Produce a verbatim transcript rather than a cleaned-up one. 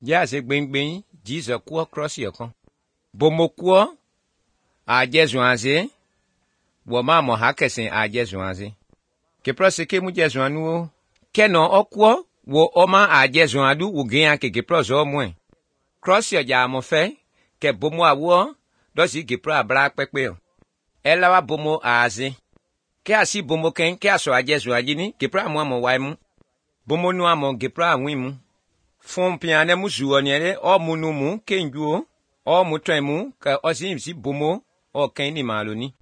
Ya se gbengben, Jesus kwa cross yokon. Bomo kwa, a jesuanze, woma mo hakesen a jesuanze. Ke prose ke mu jesuanu, keno okwo, wo oma a jesuanu, wo gen ke ke prose o mwen. Cross yo ja mo fe, ke bomo awo, dosi ke pro abra pepe. Ela wa bomo aze. Ke asi bomo ken, ke aso a jesuajini, ke pro amwa mo waimu. Bomo nu amo ke pro anwimu. Fon piane mu zuoniere o munu mu kenjuo o mutwemu ka osi si bomo o ken ni maloni.